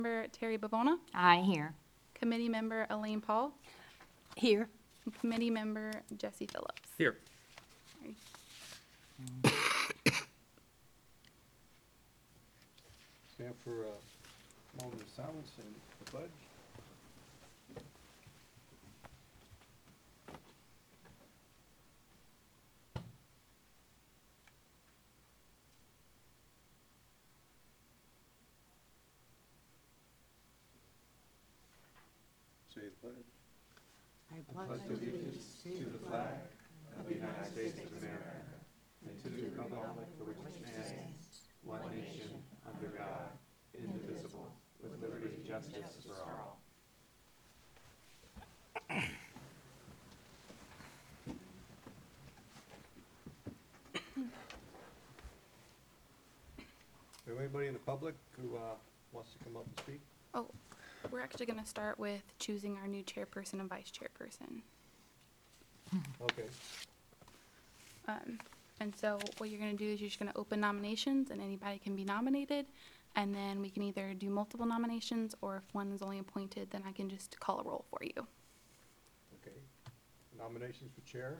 Member Terry Bavona, Aye, here. Committee Member Elaine Paul, Here. and Committee Member Jesse Phillips. Here. Stand for a moment of silence and the pledge. Say the pledge. I pledge allegiance to the flag of the United States of America and to the republic for which it stands, one nation, under God, indivisible, with liberty and justice for all. Is there anybody in the public who wants to come up and speak? Oh, we're actually going to start with choosing our new chairperson and vice chairperson. Okay. And so what you're going to do is you're just going to open nominations, and anybody can be nominated. And then we can either do multiple nominations, or if one is only appointed, then I can just call a roll for you. Okay. Nominations for chair?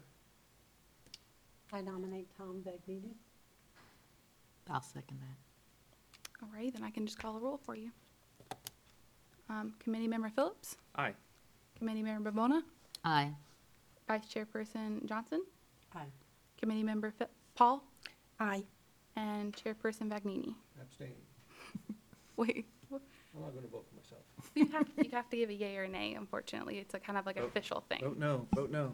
I nominate Tom Bagnini. I'll second that. All right, then I can just call a roll for you. Committee Member Phillips, Aye. Committee Member Bavona, Aye. Vice Chairperson Johnson, Aye. Committee Member Paul, Aye. and Chairperson Vagnini. Abstain. Wait, I'm not going to vote for myself. you'd have to give a yay or nay, unfortunately. It's a kind of like an Vote. official thing. Vote no. Vote no.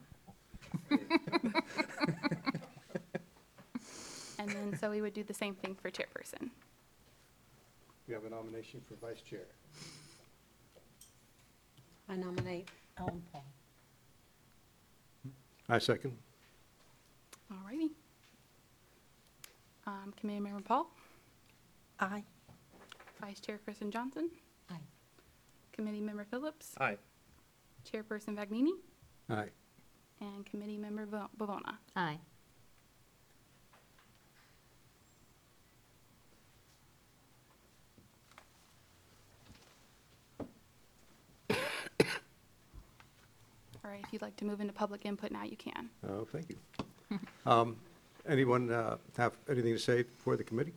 And then, so we would do the same thing for chairperson. We have a nomination for vice chair. I nominate Ellen Paul. I second. All righty. Committee Member Paul, Aye. Vice Chairperson Johnson, Aye. Committee Member Phillips, Aye. Chairperson Vagnini, Aye. and Committee Member Bavona. Aye. All right, if you'd like to move into public input now, you can. Oh, thank you. Anyone have anything to say for the committee?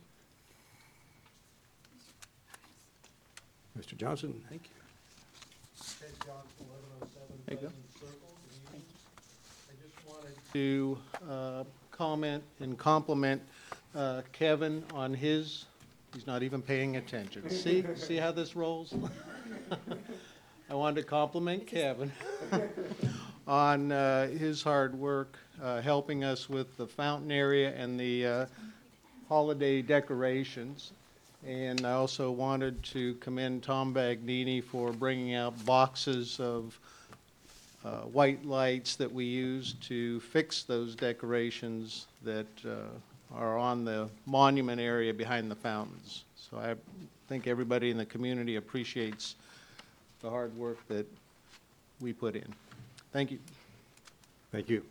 Mr. Johnson? Thank you. Ted Johnson, 1107 There you go. Pleasant Circle. Good evening. I just wanted to comment and compliment Kevin on his, he's not even paying attention. See how this rolls? I wanted to compliment Kevin on his hard work helping us with the fountain area and the holiday decorations. And I also wanted to commend Tom Bagnini for bringing out boxes of white lights that we use to fix those decorations that are on the monument area behind the fountains. So I think everybody in the community appreciates the hard work that we put in. Thank you. Thank you.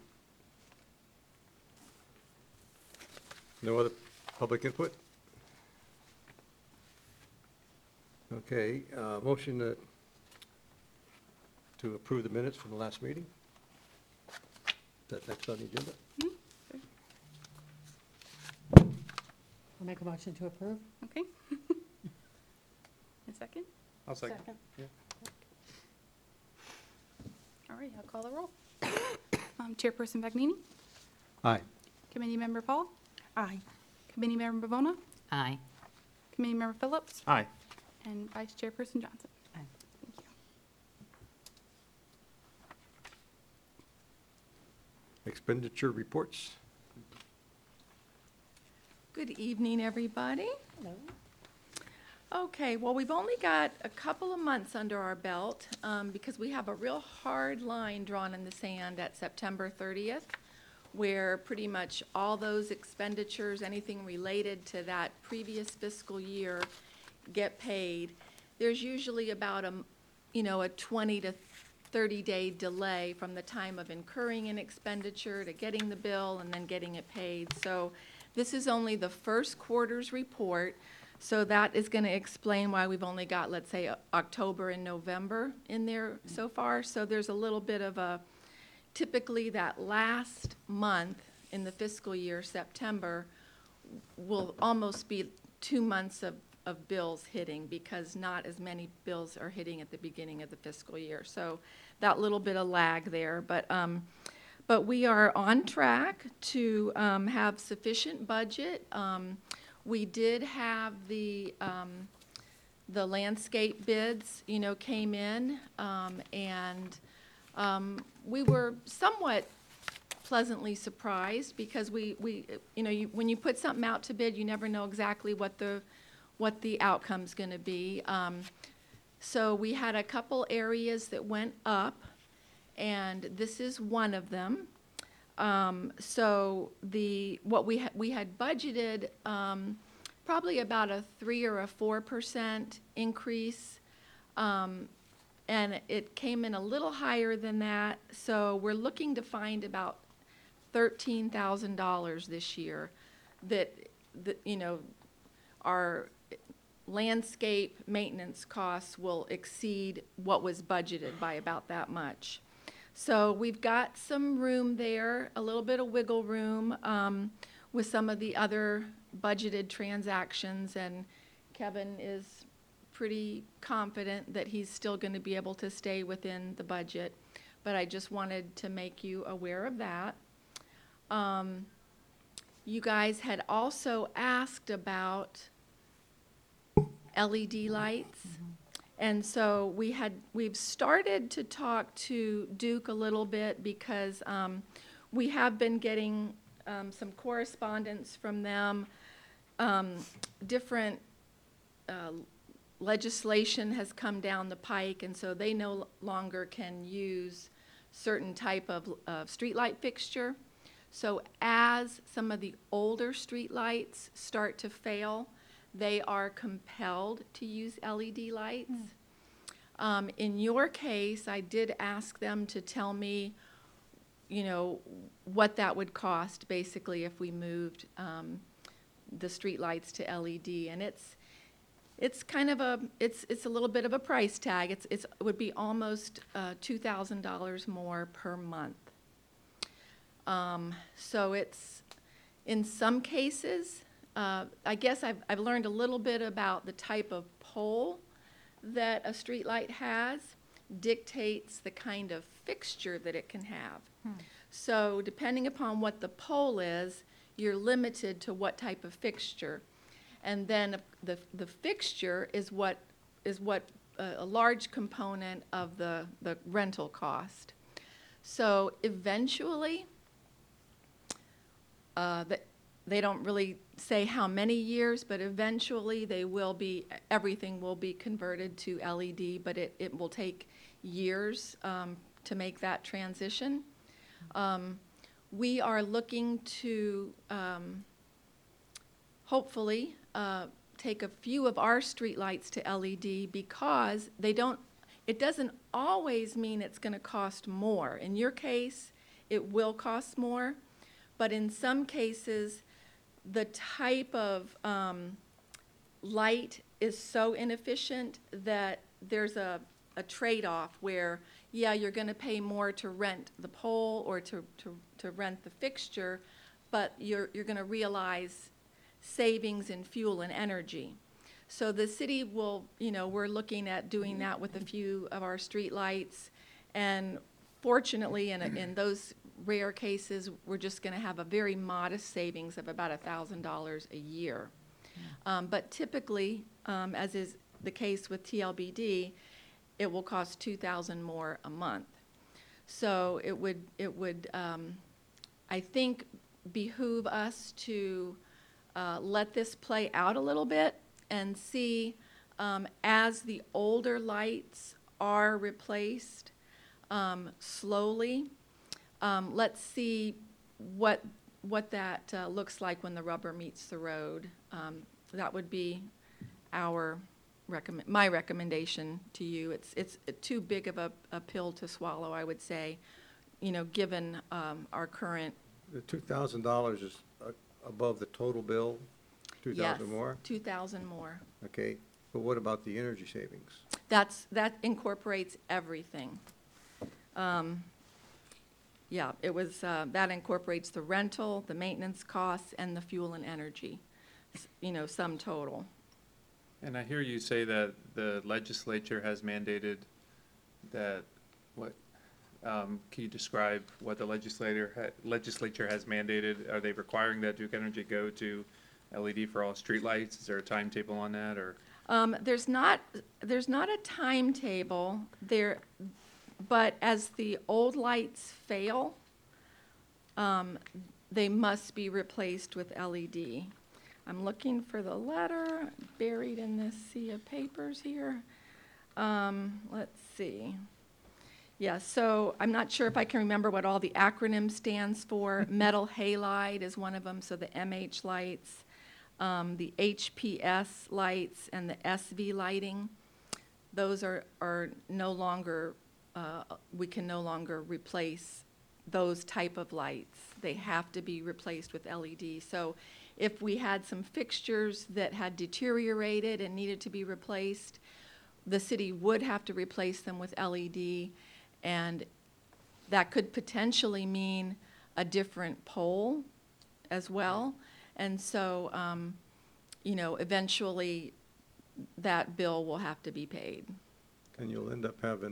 No other public input? Okay, motion to approve the minutes from the last meeting? Is that next on the agenda? I'll make a motion to approve. Okay. A second? I'll second. All right, I'll call the roll. Chairperson Vagnini, Aye. Committee Member Paul, Aye. Committee Member Bavona, Aye. Committee Member Phillips, Aye. and Vice Chairperson Johnson. Aye. Thank you. Expenditure reports? Good evening, everybody. Hello. Okay, well, we've only got a couple of months under our belt because we have a real hard line drawn in the sand at September 30th, where pretty much all those expenditures, anything related to that previous fiscal year, get paid. There's usually about a 20 to 30-day delay from the time of incurring an expenditure to getting the bill and then getting it paid. So this is only the first quarter's report. So that is going to explain why we've only got, let's say, October and November in there so far. So there's a little bit of a, typically that last month in the fiscal year, September, will almost be 2 months of bills hitting, because not as many bills are hitting at the beginning of the fiscal year. So that little bit of lag there. But we are on track to have sufficient budget. We did have the landscape bids, came in, and we were somewhat pleasantly surprised, because we when you put something out to bid, you never know exactly what the outcome's going to be. So we had a couple areas that went up, and this is one of them. So what we had budgeted, probably about a 3 or a 4% increase, and it came in a little higher than that. So we're looking to find about $13,000 this year that our landscape maintenance costs will exceed what was budgeted by about that much. So we've got some room there, a little bit of wiggle room with some of the other budgeted transactions, and Kevin is pretty confident that he's still going to be able to stay within the budget. But I just wanted to make you aware of that. You guys had also asked about LED lights. And so we've started to talk to Duke a little bit, because we have been getting some correspondence from them. Different legislation has come down the pike, and so they no longer can use certain type of streetlight fixture. So as some of the older streetlights start to fail, they are compelled to use LED lights. In your case, I did ask them to tell me, what that would cost, basically, if we moved the streetlights to LED. And it's kind of it's a little bit of a price tag. It would be almost $2,000 more per month. So it's, in some cases, I guess I've learned a little bit about the type of pole that a streetlight has dictates the kind of fixture that it can have. So depending upon what the pole is, you're limited to what type of fixture. And then the fixture is what a large component of the rental cost. So eventually, they don't really say how many years, but eventually everything will be converted to LED, but it will take years to make that transition. We are looking to hopefully take a few of our streetlights to LED, because it doesn't always mean it's going to cost more. In your case, it will cost more, but in some cases, the type of light is so inefficient that there's a trade-off where, yeah, you're going to pay more to rent the pole or to rent the fixture, but you're going to realize savings in fuel and energy. So the city will, we're looking at doing that with a few of our street lights, and fortunately, in those rare cases, we're just going to have a very modest savings of about $1,000 a year. But typically, as is the case with TLBD, it will cost $2,000 more a month. So it would I think, behoove us to let this play out a little bit and see, as the older lights are replaced slowly. Let's see what that looks like when the rubber meets the road. That would be my recommendation to you. It's too big of a pill to swallow, I would say, given our current. The $2,000 is above the total bill? Yes, 2,000 more? 2,000 more. Okay, but what about the energy savings? That incorporates everything. Yeah, it was, that incorporates the rental, the maintenance costs, and the fuel and energy, sum total. And I hear you say that the legislature has mandated that, can you describe what the legislature has mandated? Are they requiring that Duke Energy go to LED for all streetlights? Is there a timetable on that, or? There's not a timetable there, but as the old lights fail, they must be replaced with LED. I'm looking for the letter buried in this sea of papers here. Let's see. Yeah, so I'm not sure if I can remember what all the acronym stands for. Metal halide is one of them, so the MH lights, the HPS lights, and the SV lighting. Those are no longer, we can no longer replace those type of lights. They have to be replaced with LED. So if we had some fixtures that had deteriorated and needed to be replaced, the city would have to replace them with LED, and that could potentially mean a different pole as well. And so, eventually that bill will have to be paid. And you'll end up having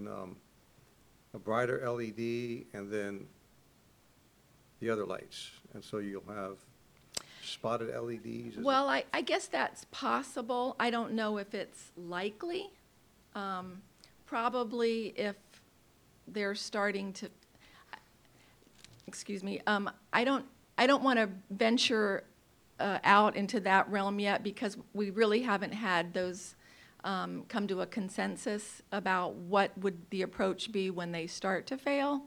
a brighter LED and then the other lights. And so you'll have spotted LEDs? Well, I guess that's possible. I don't know if it's likely. Probably if they're starting to, excuse me, I don't want to venture out into that realm yet, because we really haven't had those come to a consensus about what would the approach be when they start to fail.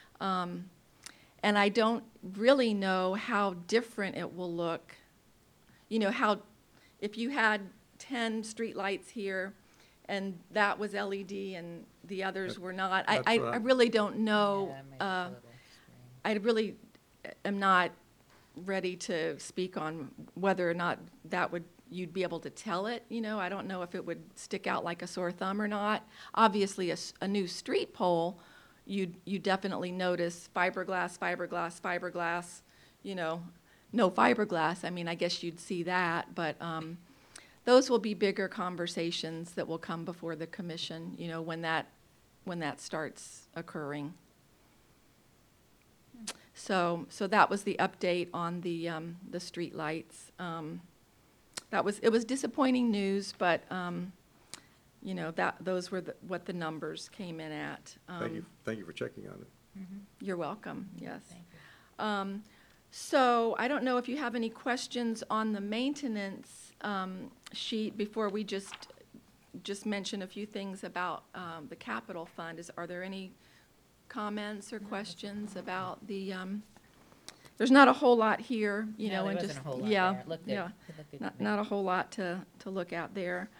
And I don't really know how different it will look. How if you had 10 streetlights here and that was LED and the others were not, I really don't know. I really am not ready to speak on whether or not you'd be able to tell it. I don't know if it would stick out like a sore thumb or not. Obviously, a new street pole, you definitely notice fiberglass, no fiberglass. I mean, I guess you'd see that, but those will be bigger conversations that will come before the commission, when that starts occurring. So that was the update on the street lights. It was disappointing news, but those were what the numbers came in at. Thank you for checking on it. You're welcome, yes. So I don't know if you have any questions on the maintenance sheet before we just mention a few things about the capital fund. Are there any comments or questions about the, there's not a whole lot here, No, there and wasn't just, a whole lot yeah, there. It looked good. yeah. It looked good to me. Not a whole lot to look at there.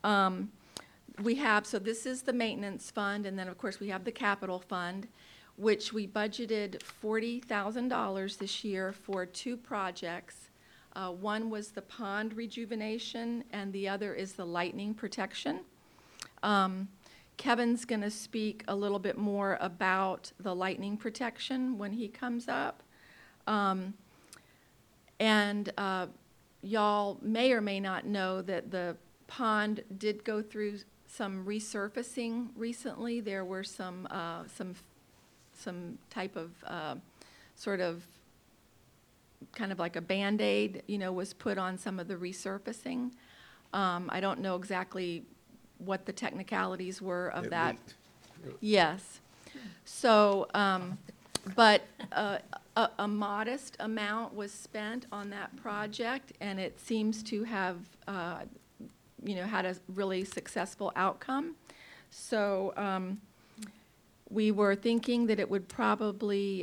So this is the maintenance fund, and then, of course, we have the capital fund, which we budgeted $40,000 this year for 2 projects. One was the pond rejuvenation, and the other is the lightning protection. Kevin's going to speak a little bit more about the lightning protection when he comes up. Y'all may or may not know that the pond did go through some resurfacing recently. There were some type of sort of kind of like a Band-Aid, was put on some of the resurfacing. I don't know exactly what the technicalities were of It that. leaked. Yes. So, but a modest amount was spent on that project, and it seems to have, had a really successful outcome. So we were thinking that it would probably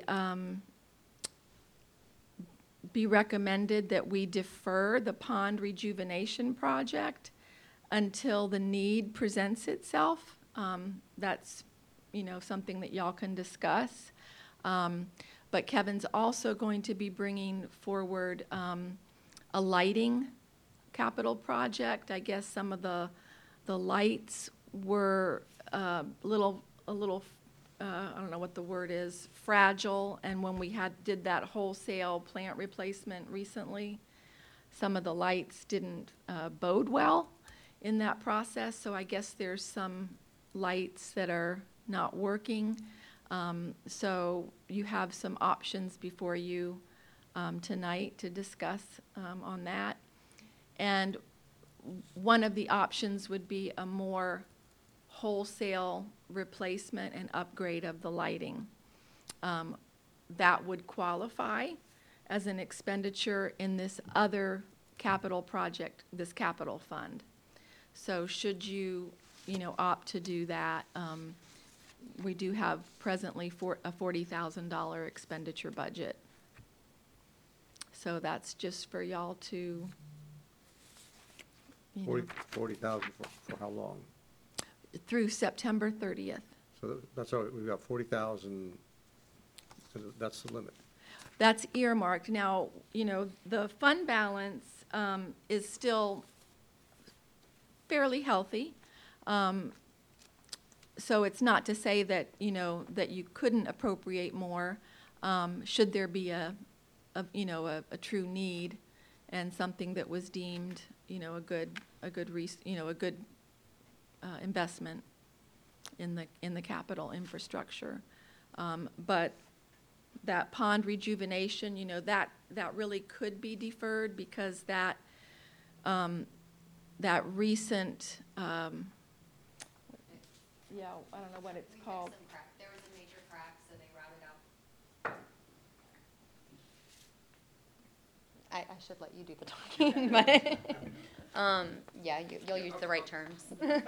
be recommended that we defer the pond rejuvenation project until the need presents itself. That's, something that y'all can discuss. But Kevin's also going to be bringing forward a lighting capital project. I guess some of the lights were a little, I don't know what the word is, fragile. And when we did that wholesale plant replacement recently, some of the lights didn't bode well in that process. So I guess there's some lights that are not working. So you have some options before you tonight to discuss on that. And one of the options would be a more wholesale replacement and upgrade of the lighting. That would qualify as an expenditure in this other capital project, this capital fund. So should you, opt to do that, we do have presently a $40,000 expenditure budget. So that's just for y'all to, 40,000 for how long? through September 30th. So that's all, we've got 40,000, that's the limit. That's earmarked. Now, the fund balance is still fairly healthy. So it's not to say that, that you couldn't appropriate more, should there be a true need and something that was deemed, a good investment in the capital infrastructure. But that pond rejuvenation, that really could be deferred because that recent, I don't know what it's called. There was a major crack, so they routed out. I should let you do the talking, but, yeah, you'll use the right terms.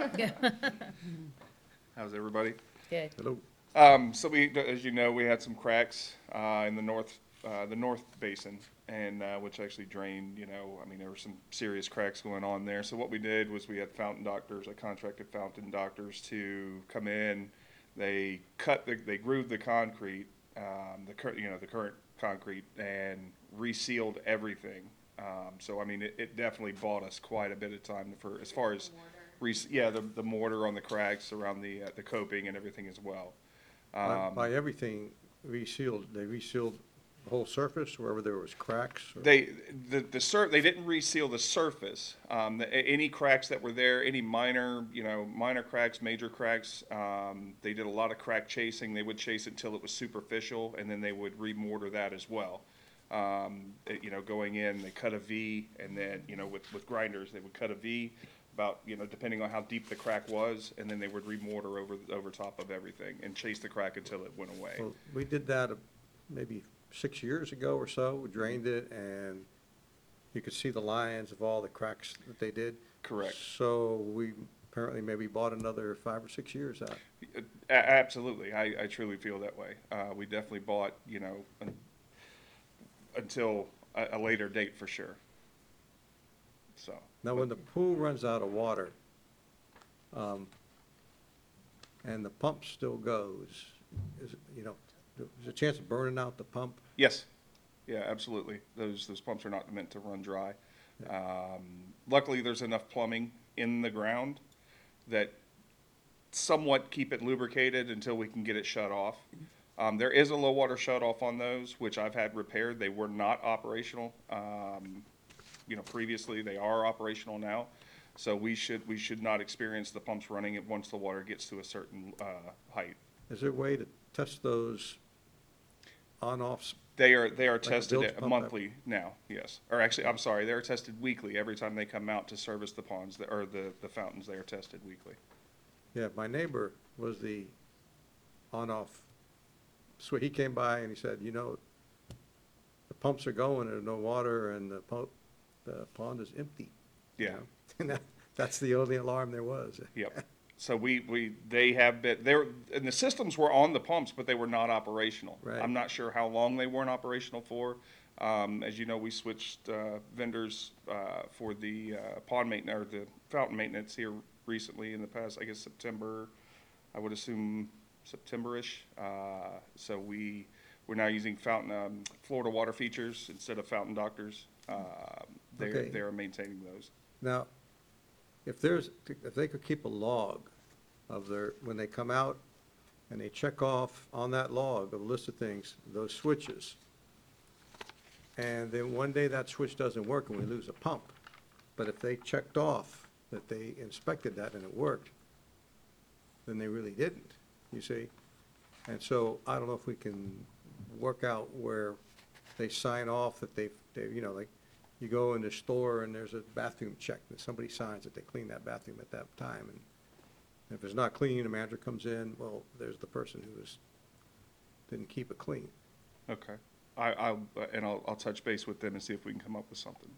How's everybody? Good. Hello? So we, as you know, we had some cracks in the north basin, and which actually drained. There were some serious cracks going on there. So what we did was we had fountain doctors. I contracted fountain doctors to come in. They they grooved the concrete, the current concrete, and resealed everything. It definitely bought us quite a bit of time for as far as the mortar on the cracks around the coping and everything as well. By everything resealed, they resealed the whole surface wherever there was cracks? Or- They didn't reseal the surface. Any cracks that were there, any minor cracks, major cracks, they did a lot of crack chasing. They would chase it until it was superficial, and then they would remortar that as well. Going in, they cut a V, and then, with grinders, they would cut a V about, depending on how deep the crack was, and then they would remortar over top of everything and chase the crack until it went away. Well, we did that maybe 6 years ago or so. We drained it, and you could see the lines of all the cracks that they did. Correct. So we apparently maybe bought another 5 or 6 years out. Absolutely. I truly feel that way. We definitely bought, until a later date for sure. So. Now, when the pool runs out of water, and the pump still goes, there's a chance of burning out the pump? Yes. Yeah, absolutely. Those pumps are not meant to run dry. Luckily, there's enough plumbing in the ground that somewhat keep it lubricated until we can get it shut off. There is a low water shut off on those, which I've had repaired. They were not operational. Previously, they are operational now. So we should not experience the pumps running it once the water gets to a certain height. Is there a way to test those on-offs? They are a tested bilge pump? monthly now, yes. Or actually, I'm sorry, they're tested weekly. Every time they come out to service the ponds, or the fountains, they are tested weekly. Yeah, my neighbor was the on-off. So he came by and he said, the pumps are going, there's no water, and the pond is empty. Yeah. And that's the only alarm there was. Yep. So they have been there, and the systems were on the pumps, but they were not operational. Right. I'm not sure how long they weren't operational for. As you know, we switched vendors for the pond maintenance, or the fountain maintenance here recently in the past, I guess September, I would assume September-ish. So we're now using Florida Water Features instead of Fountain Doctors. Okay. They're maintaining those. Now, if they could keep a log of when they come out and they check off on that log of a list of things, those switches, and then one day that switch doesn't work and we lose a pump, but if they checked off that they inspected that and it worked, then they really didn't, you see? And so I don't know if we can work out where they sign off that they, like, you go in the store and there's a bathroom check, and somebody signs that they cleaned that bathroom at that time, and if it's not clean, the manager comes in, well, there's the person who didn't keep it clean. Okay. I'll touch base with them and see if we can come up with something.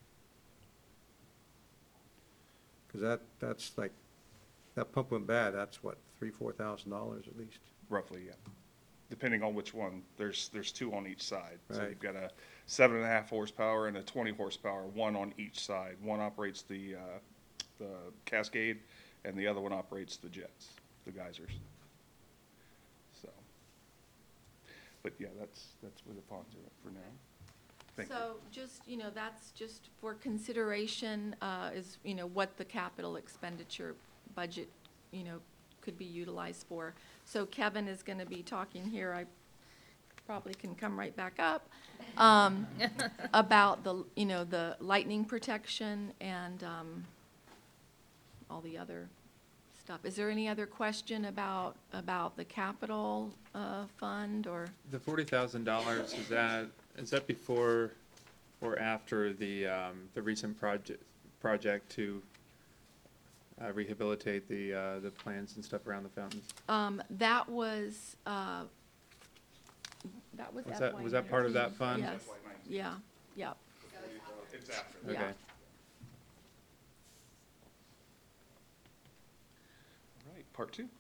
Because that's like, that pump went bad, that's what, $3,000-4,000 at least? Roughly, yeah. Depending on which one. There's two on each side. So Right. you've got a 7.5 horsepower and a 20 horsepower, one on each side. One operates the Cascade, and the other one operates the jets, the geysers. So, but yeah, that's where the ponds are at for now. Thank you. So just, that's just for consideration, is, what the capital expenditure budget, could be utilized for. So Kevin is going to be talking here, I probably can come right back up, about the lightning protection and all the other stuff. Is there any other question about the capital fund, or? The $40,000, is that before or after the recent project to rehabilitate the plants and stuff around the fountains? That was Was that part of that fund? Yes, yeah, yep. It's after. Yeah. Okay. All right, part 2.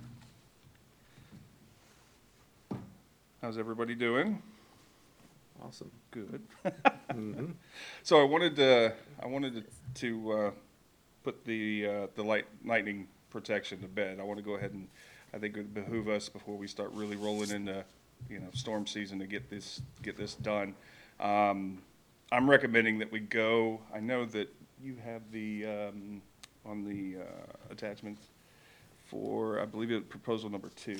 How's everybody doing? Awesome. Good. Mm-hmm. So I wanted to put the lightning protection to bed. I want to go ahead and, I think it would behoove us before we start really rolling into, storm season to get this done. I'm recommending that we go, I know that you have the, on the attachment for, I believe it's proposal number 2.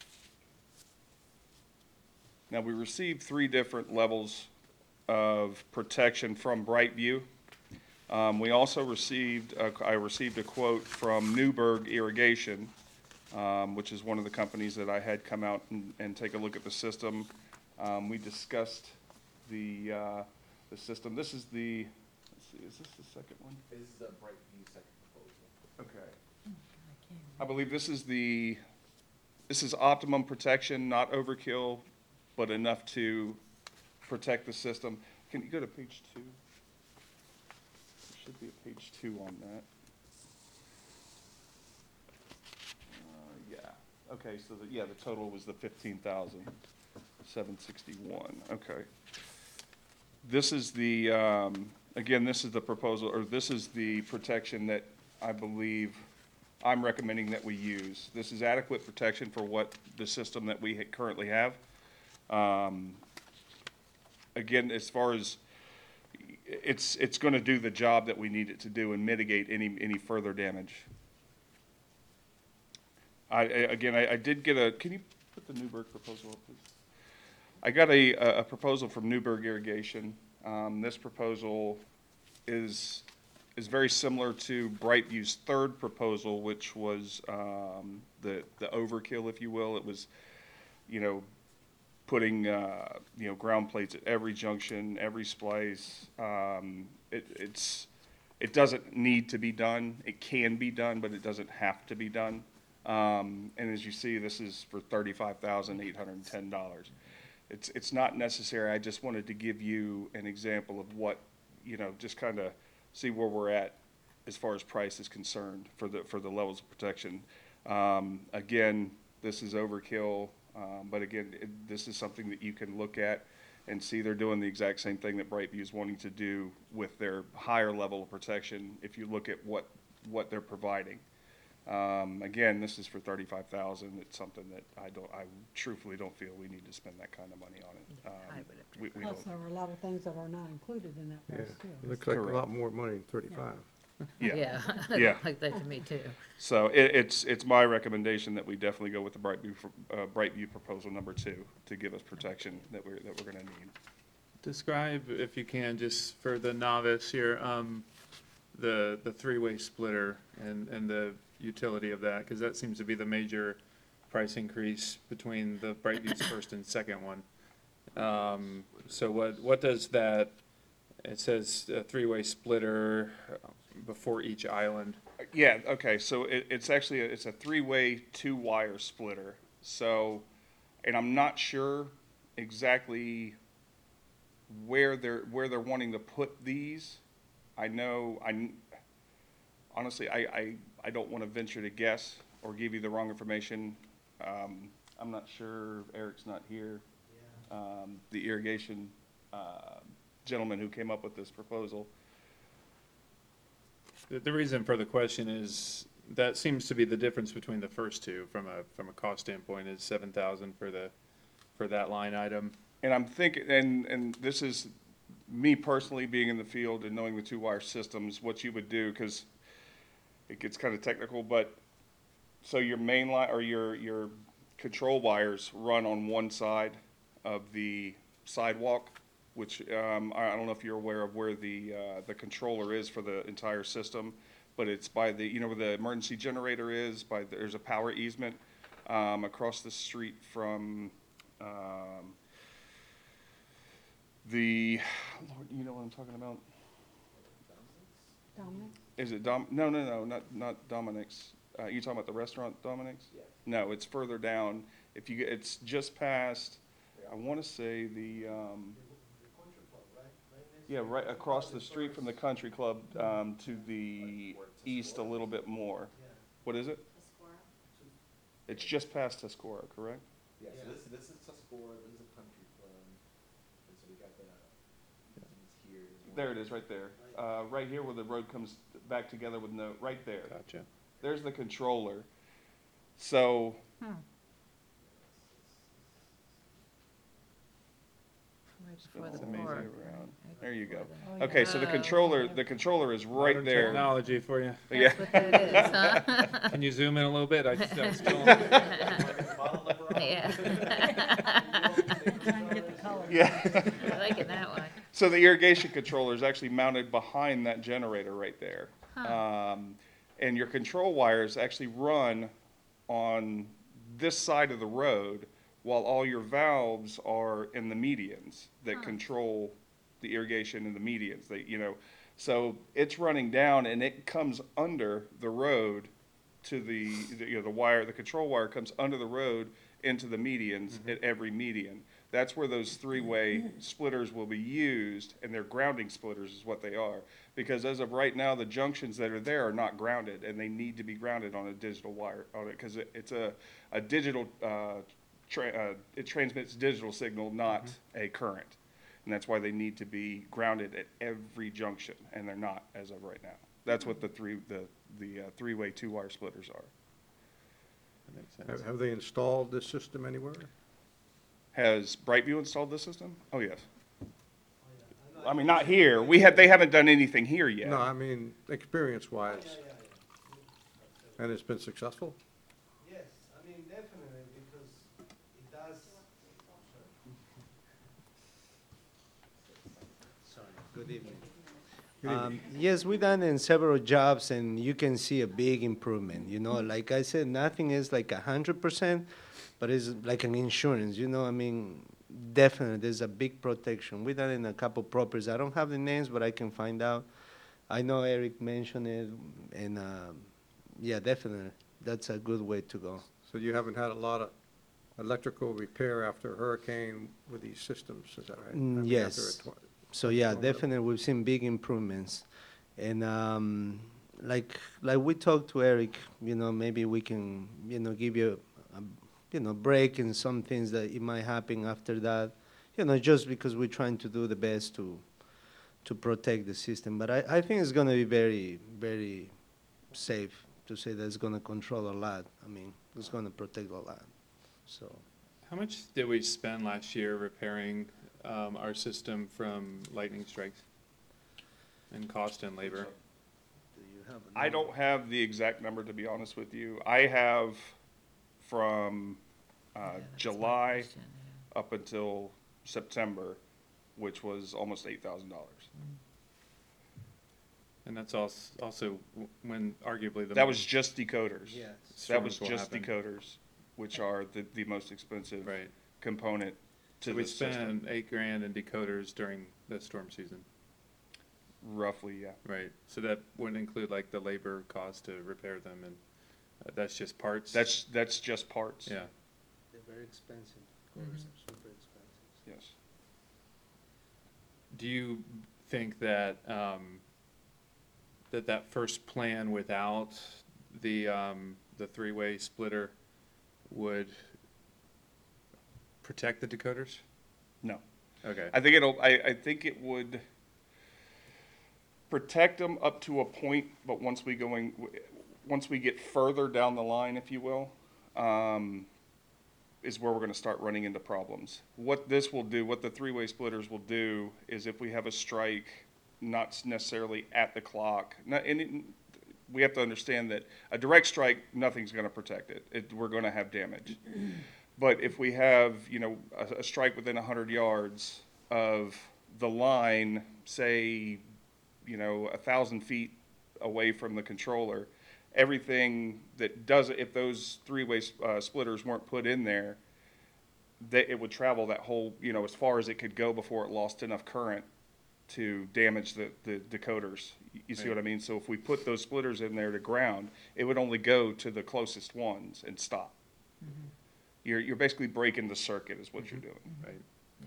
Now, we received 3 different levels of protection from Brightview. We also received, I received a quote from Newberg Irrigation, which is one of the companies that I had come out and take a look at the system. We discussed the system. This is the, let's see, is this the second one? This is a Brightview second proposal. Okay. I believe this is optimum protection, not overkill, but enough to protect the system. Can you go to page 2? There should be a page 2 on that. Yeah, okay, so the total was the 15,761, okay. This is the, again, this is the proposal, or this is the protection that I believe I'm recommending that we use. This is adequate protection for what the system that we currently have. Again, as far as, it's going to do the job that we need it to do and mitigate any further damage. I did get a, can you put the Newberg proposal up, please? I got a proposal from Newberg Irrigation. This proposal is very similar to Brightview's third proposal, which was the overkill, if you will. It was, putting ground plates at every junction, every splice. It doesn't need to be done. It can be done, but it doesn't have to be done. And as you see, this is for $35,810. It's not necessary. I just wanted to give you an example of what, just kind of see where we're at as far as price is concerned for the levels of protection. Again, this is overkill. But again, this is something that you can look at and see they're doing the exact same thing that Brightview is wanting to do with their higher level of protection if you look at what they're providing. Again, this is for 35,000. It's something that I truthfully don't feel we need to spend that kind of money on it. We Plus, don't, there are a lot of things that are not included in that Yeah, price too. looks like a Correct. lot more money than 35. yeah. Yeah. Yeah. Like that to me too. So it's my recommendation that we definitely go with the Brightview proposal number 2 to give us protection that we're gonna need. Describe, if you can, just for the novice here, the three-way splitter and the utility of that, because that seems to be the major price increase between the Brightview's first and second one. So what does that, it says a three-way splitter before each island. Yeah, okay, so it's actually, it's a 3-way 2-wire splitter. So, and I'm not sure exactly where they're wanting to put these. Honestly, I don't want to venture to guess or give you the wrong information. I'm not sure, Eric's not here. The irrigation gentleman who came up with this proposal. The reason for the question is, that seems to be the difference between the first two from a cost standpoint, is 7,000 for that line item. And I'm thinking, and this is me personally being in the field and knowing the 2-wire systems, what you would do, because it gets kind of technical, but so your main line or your control wires run on one side of the sidewalk, which I don't know if you're aware of where the controller is for the entire system, but it's by the, you know, where the emergency generator is, there's a power easement across the street from Lord, you know what I'm talking about? Dominic? Is it no, not Dominic's. You talking about the restaurant Dominic's? Yes. No, it's further down. If you get, it's just past, I want to say the, yeah, right across the street from the country club, to the east a little bit more. What is it? It's just past Tuscora, correct? Yeah, so this is Tuscora, this is a country club, and so we got the, it's here. as well. There it is, right there. Right here where the road comes back together with no, right there. Gotcha. There's the controller. So, Right before It's the amazing. pour. around. There you go. Oh, yeah. Okay, so the controller is right Modern there. Technology for you. Yeah. That's what that is, huh? Can you zoom in a little bit? I'm still. Yeah. Trying to get the color. Yeah. I like it that way. So the irrigation controller is actually mounted behind that generator right there. And your control wires actually run on this side of the road while all your valves are in the medians that control the irrigation in the medians. So it's running down and it comes under the road to the control wire comes under the road into the medians at every median. That's where those 3-way splitters will be used, and they're grounding splitters is what they are. Because as of right now, the junctions that are there are not grounded, and they need to be grounded on a digital wire on it, because it's a digital, it transmits digital signal, not a current. And that's why they need to be grounded at every junction, and they're not as of right now. That's what the 3-way 2-wire splitters are. That makes sense. Have they installed this system anywhere? Has Brightview installed this system? Oh, yes. I mean, not here. They haven't done anything here yet. No, I mean, experience-wise. And it's been successful? Yes, I mean, definitely, because it does. Sorry, good evening. Yes, we done in several jobs, and you can see a big improvement. You know, like I said, nothing is like 100%, but it's like an insurance. You know, I mean, definitely there's a big protection. We done in a couple properties. I don't have the names, but I can find out. I know Eric mentioned it, and yeah, definitely that's a good way to go. So you haven't had a lot of electrical repair after a hurricane with these systems, is that right? I mean, after Yes. a So yeah, Well, definitely we've seen big improvements, and like we talked to Eric, you know, maybe we can, you know, give you a break in some things that it might happen after that, you know, just because we're trying to do the best to protect the system. But I think it's going to be very, very safe to say that it's gonna control a lot. I mean, it's gonna protect a lot, so. How much did we spend last year repairing our system from lightning strikes? In cost and labor? Do you have a I number? don't have the exact number, to be honest with you. I have from Yeah, that's my July question, yeah. up until September, which was almost $8,000. And that's also when arguably the. That was just decoders. Yes. That was storms will just happen. decoders, which are the most expensive Right. component to So we the system. spent $8,000 in decoders during the storm season, Roughly, yeah. right? So that wouldn't include like the labor cost to repair them, and that's just parts? That's just parts. Yeah. They're very expensive, of course, super expensive. Yes. Do you think that, that first plan without the three-way splitter would protect the decoders? No. Okay. I think it would protect them up to a point, but once we get further down the line, if you will, is where we're gonna start running into problems. What the three-way splitters will do is if we have a strike, not necessarily at the clock, we have to understand that a direct strike, nothing's gonna protect it. We're gonna have damage. But if we have, a strike within 100 yards of the line, say, 1,000 feet away from the controller, everything that does it, if those three-way splitters weren't put in there, that it would travel that whole, as far as it could go before it lost enough current to damage the decoders. You see Right. what I mean? So if we put those splitters in there to ground, it would only go to the closest ones and stop. You're basically breaking the circuit is what you're doing. Right. Yeah.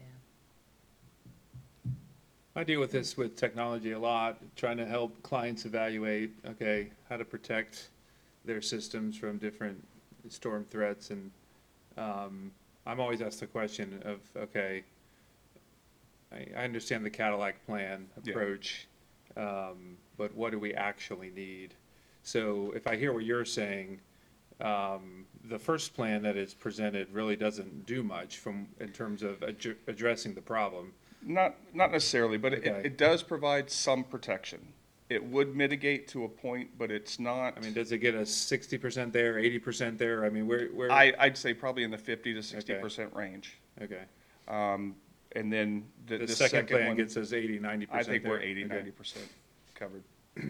I deal with this with technology a lot, trying to help clients evaluate, okay, how to protect their systems from different storm threats. And I'm always asked the question of, okay, I understand the Cadillac plan Yeah. approach, but what do we actually need? So if I hear what you're saying, the first plan that is presented really doesn't do much in terms of addressing the problem. Not necessarily, but Okay. it does provide some protection. It would mitigate to a point, but it's not. I mean, does it get us 60% there, 80% there? I mean, where? I'd say probably in the 50 to 60% range. Okay. And then The the second plan one, gets us 80, 90% I think we're there. 80, Okay. 90% covered.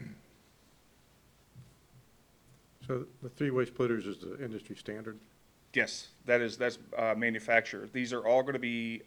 So the three-way splitters is the industry standard? Yes, that's manufacturer. These are all going to be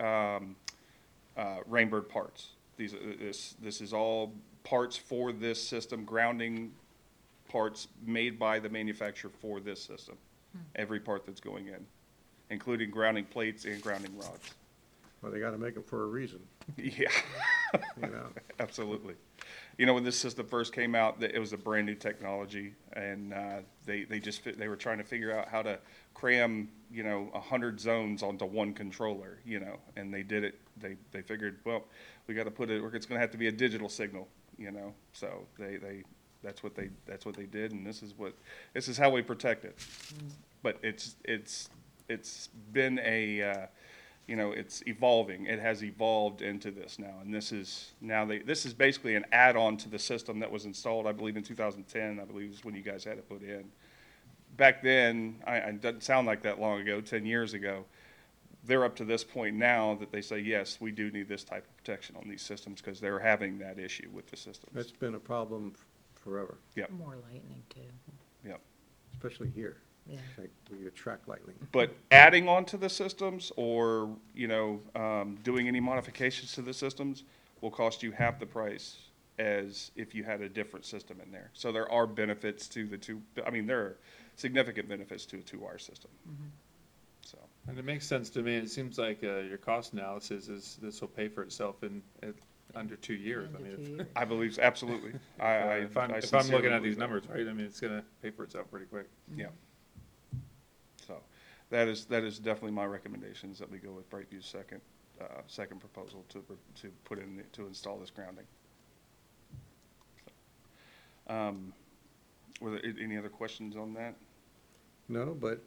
Rainbird parts. This is all parts for this system, grounding parts made by the manufacturer for this system. Every part that's going in, including grounding plates and grounding rods. Well, they gotta make them for a reason, Yeah, you know? absolutely. When this system first came out, it was a brand new technology, and they were trying to figure out how to cram 100 zones onto one controller, and they did it. They figured, well, we got to put it. It's going to have to be a digital signal, So that's what they did, and this is how we protect it. But it's been a it's evolving. It has evolved into this now, and this is basically an add-on to the system that was installed, I believe, in 2010. I believe is when you guys had it put in. Back then, it doesn't sound like that long ago, 10 years ago. They're up to this point now that they say, yes, we do need this type of protection on these systems because they're having that issue with the systems. That's been a problem forever, Yep, More lightning too. yep. especially here. Yeah. Like, we attract lightning. But adding on to the systems or, doing any modifications to the systems will cost you half the price as if you had a different system in there. So there are benefits to the two, there are significant benefits to a two-wire system. So, And it makes sense to me. It seems like your cost analysis is, this will pay for itself in under 2 years. I Under mean, 2 if- years. I believe, absolutely. if I'm sincerely looking at believe these that. numbers, right, I mean, it's gonna pay for itself pretty quick. Yeah. So that is definitely my recommendation is that we go with Brightview's second proposal to put in, to install this grounding. Were there any other questions on that? No, but,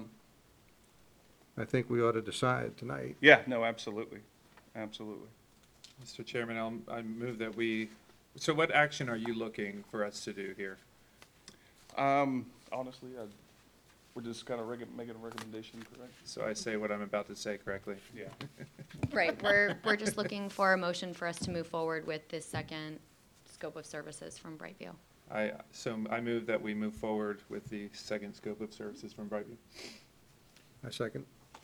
I think we ought to decide tonight. Yeah, no, absolutely, absolutely. Mr. Chairman, I move that we, so what action are you looking for us to do here? Honestly, we're just kind of making a recommendation, correct? So I say what I'm about to say correctly? Yeah. Right, we're just looking for a motion for us to move forward with this second scope of services from Brightview. So I move that we move forward with the second scope of services from Brightview. I second.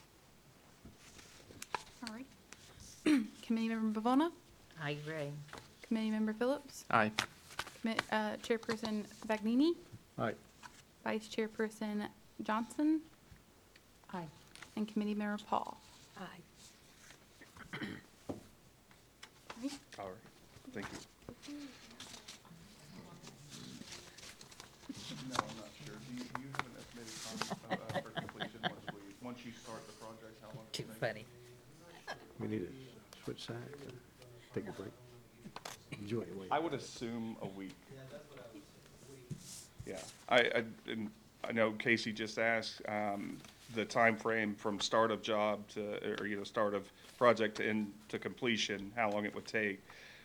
All right. Committee Member Bavona, I agree. Committee Member Phillips, Aye. Chairperson Bagnini, Aye. Vice Chairperson Johnson, Aye. and Committee Member Paul. Aye. All right, thank you. No, I'm not sure. Do you have an estimated time for completion once you start the project? How long? Too funny. We need to switch sides, take a break. Enjoy it. I would assume a week. Yeah, and I know Casey just asked, the time frame from start of job to, or, start of project to end to completion, how long it would take.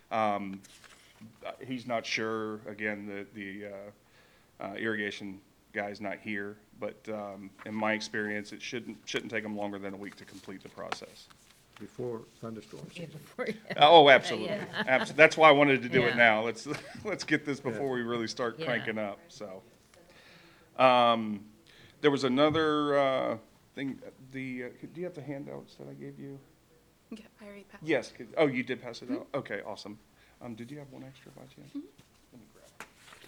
He's not sure, again, the irrigation guy's not here, but, in my experience, it shouldn't take them longer than a week to complete the process. Before thunderstorms. Yeah, before, Oh, absolutely. Yeah. That's why I wanted to do Yeah. it now. Let's get this before we really start Yeah. cranking up, so. There was another, thing, do you have the handouts that I gave you? Okay, I already passed. Yes, oh, you did pass it out? Okay, awesome. Did you have one extra by chance? Let me grab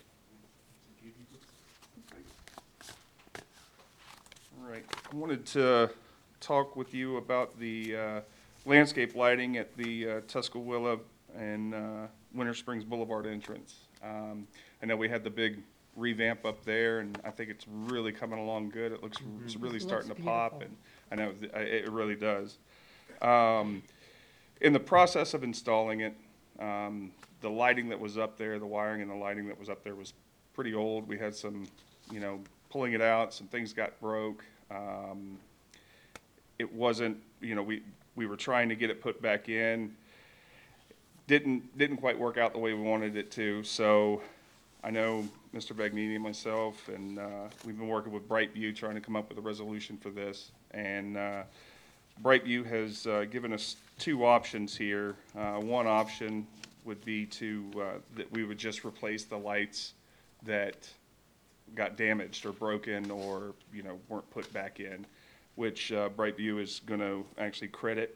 it. All right, I wanted to talk with you about the landscape lighting at the Tuscarora and Winter Springs Boulevard entrance. I know we had the big revamp up there, and I think it's really coming along good. It looks, it's really starting to pop, beautiful. and I know it really does. In the process of installing it, the lighting that was up there, the wiring and the lighting that was up there was pretty old. We had some, pulling it out, some things got broke. It wasn't, we were trying to get it put back in. Didn't quite work out the way we wanted it to, so I know Mr. Bagnini and myself, and we've been working with Brightview trying to come up with a resolution for this. And Brightview has given us two options here. One option would be that we would just replace the lights that got damaged or broken or, weren't put back in, which Brightview is going to actually credit,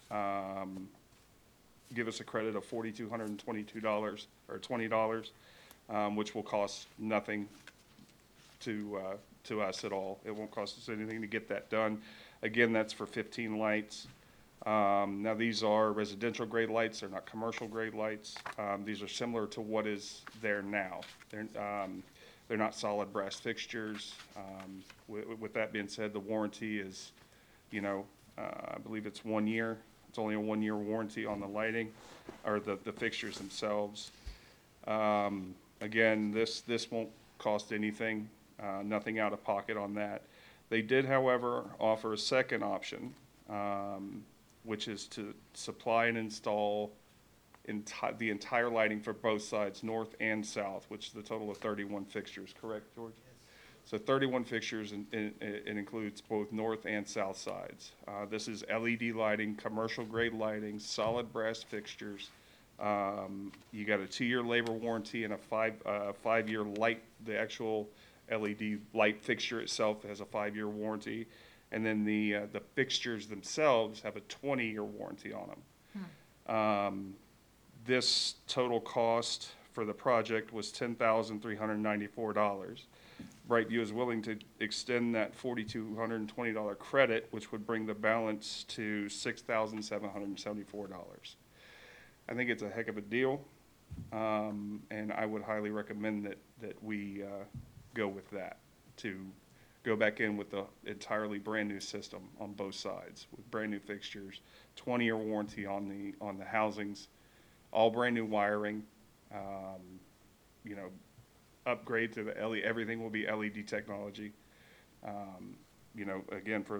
give us a credit of $4,222 or $20. Which will cost nothing to us at all. It won't cost us anything to get that done. Again, that's for 15 lights. Now, these are residential grade lights. They're not commercial grade lights. These are similar to what is there now. They're not solid brass fixtures. With that being said, the warranty is, I believe it's 1 year. It's only a 1-year warranty on the lighting or the fixtures themselves. Again, this won't cost anything, nothing out of pocket on that. They did, however, offer a second option, which is to supply and install the entire lighting for both sides, north and south, which is the total of 31 fixtures, correct, George? Yes. So 31 fixtures, and it includes both north and south sides. This is LED lighting, commercial grade lighting, solid brass fixtures. You got a 2-year labor warranty and a 5-year light. The actual LED light fixture itself has a 5-year warranty, and then the fixtures themselves have a 20-year warranty on them. This total cost for the project was $10,394. Brightview is willing to extend that $4,220 credit, which would bring the balance to $6,774. I think it's a heck of a deal, and I would highly recommend that we go with that, to go back in with the entirely brand-new system on both sides, with brand-new fixtures, 20-year warranty on the housings, all brand-new wiring, upgrade to the LED, everything will be LED technology. You know, again, for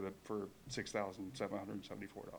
$6,774.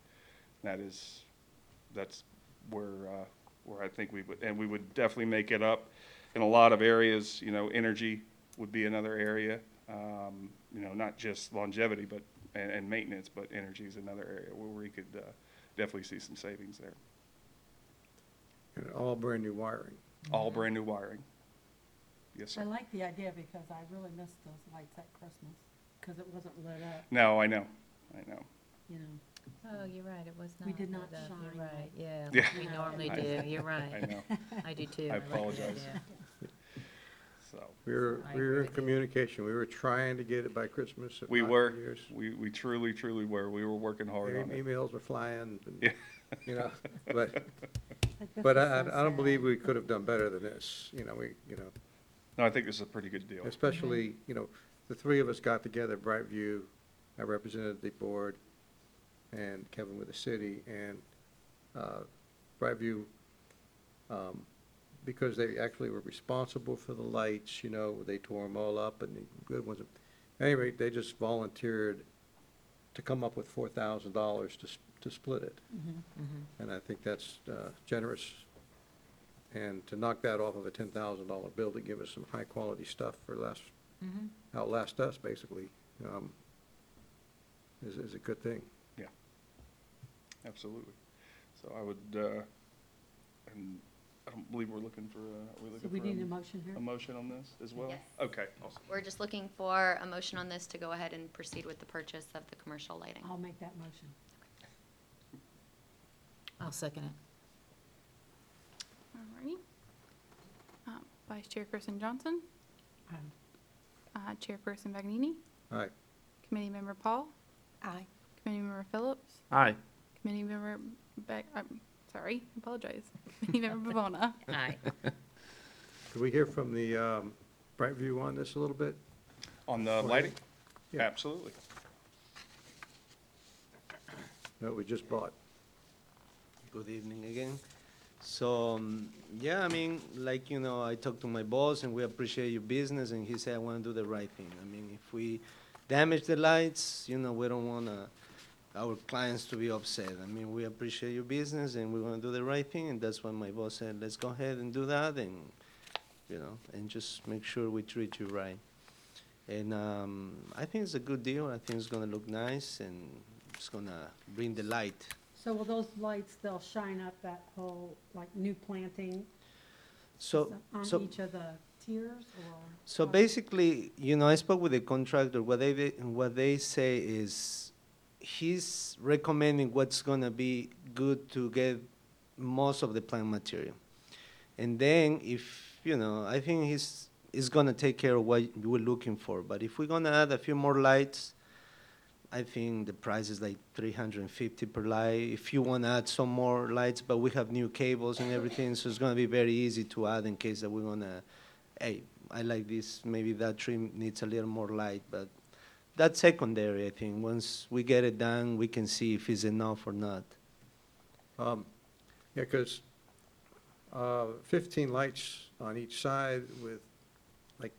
That's where I think we would, and we would definitely make it up in a lot of areas. You know, energy would be another area. You know, not just longevity, but and maintenance, but energy is another area where we could definitely see some savings there. And all brand-new wiring. All brand new wiring. Yes, I sir. like the idea because I really missed those lights at Christmas, because it wasn't lit up, No, I know. you know. Oh, you're right, it was not. We did not lit up. shine You're right, yeah. Yeah. We normally I- do, you're right. I know. I do too. I like that apologize. idea. So We were I in agree with you. communication. We were trying to get it by Christmas. if we not were, New Year's. we truly, truly were. We were working hard on it. Emails were flying, and, Yeah. you know, but, Like, this but is I so don't sad. believe we could have done better than this. You know, No, I think this is a pretty good deal. especially, you know, the three of us got together, Brightview, I represented the board, and Kevin with the city, and Brightview, because they actually were responsible for the lights, you know, they tore them all up, and the good ones. At any rate, they just volunteered to come up with $4,000 to split it. And I think that's generous. And to knock that off of a $10,000 bill to give us some high-quality stuff for outlast us, basically, is a good thing. Absolutely. So I would, and I don't believe we're looking for, are we So looking we for need a motion here? a motion on this as well? Yes. Okay, awesome. We're just looking for a motion on this to go ahead and proceed with the purchase of the commercial lighting. I'll make that motion. I'll second it. Alrighty. Vice Chairperson Johnson, Chairperson Vagnini, All right, Committee Member Paul, Aye. Committee Member Phillips, Aye. Committee Member apologize, Committee Member Bavona. Aye. could we hear from the Brightview on this a little bit? On the lighting? Yeah. Absolutely. That we just bought. Good evening again. So, yeah, I mean, like, you know, I talked to my boss and we appreciate your business, and he said, I want to do the right thing. I mean, if we damage the lights, you know, we don't want our clients to be upset. I mean, we appreciate your business and we want to do the right thing, and that's why my boss said, let's go ahead and do that, and, you know, and just make sure we treat you right. And I think it's a good deal. I think it's going to look nice, and it's going to bring the light. So will those lights, they'll shine up that whole, like, new planting So, on so each of the tiers, or? So basically, you know, I spoke with the contractor. What they say is he's recommending what's gonna be good to get most of the plant material, and then if you know, I think he's gonna take care of what we're looking for. But if we're gonna add a few more lights, I think the price is like $350 per light. If you want to add some more lights, but we have new cables and everything, so it's going to be very easy to add in case that we're going to, hey, I like this, maybe that tree needs a little more light, but that's secondary, I think. Once we get it done, we can see if it's enough or not. Yeah, because 15 lights on each side with, like,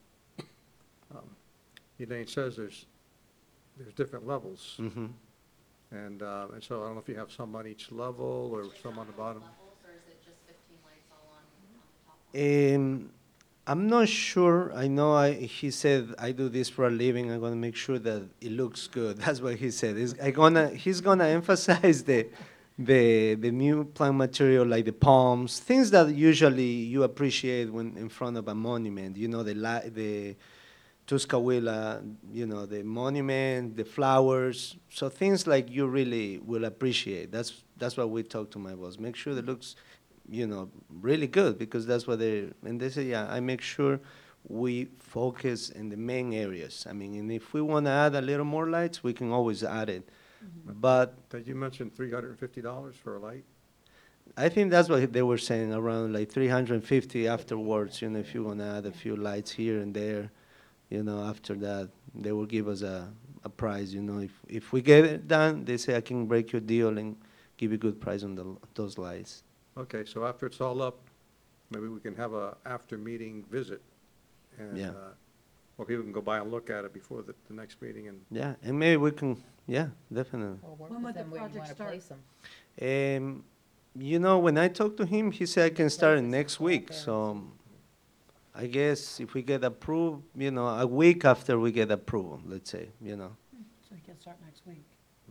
Elaine says, there's different levels. Mm-hmm. And so I don't know if you have some on each level or some on the bottom. Or is it just 15 lights all on the top? I'm not sure. I know he said, I do this for a living. I'm going to make sure that it looks good. That's what he said. He's going to emphasize the new plant material, like the palms, things that usually you appreciate when in front of a monument. You know, the Tuscawilla, you know, the monument, the flowers. So things like you really will appreciate. That's what we talk to my boss. Make sure it looks, you know, really good, because that's what and they say, yeah, I make sure we focus in the main areas. I mean, and if we want to add a little more lights, we can always add it. But Did you mention $350 for a light? I think that's what they were saying, around like 350 afterwards, you know, if you want to add a few lights here and there, you know, after that, they will give us a price, you know. If we get it done, they say, I can break your deal and give you a good price on those lights. Okay, so after it's all up, maybe we can have a after-meeting visit And, Yeah. or people can go by and look at it before the next meeting and, Yeah, and maybe we can, yeah, definitely. Or work When with would the them where you project wanna start? place them. You know, when I talked to him, he said I can start Places next go out week, there and so I guess if we get approved, you know, a week after we get approval, let's say, you know. So you can start next week.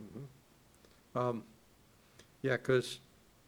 yeah, because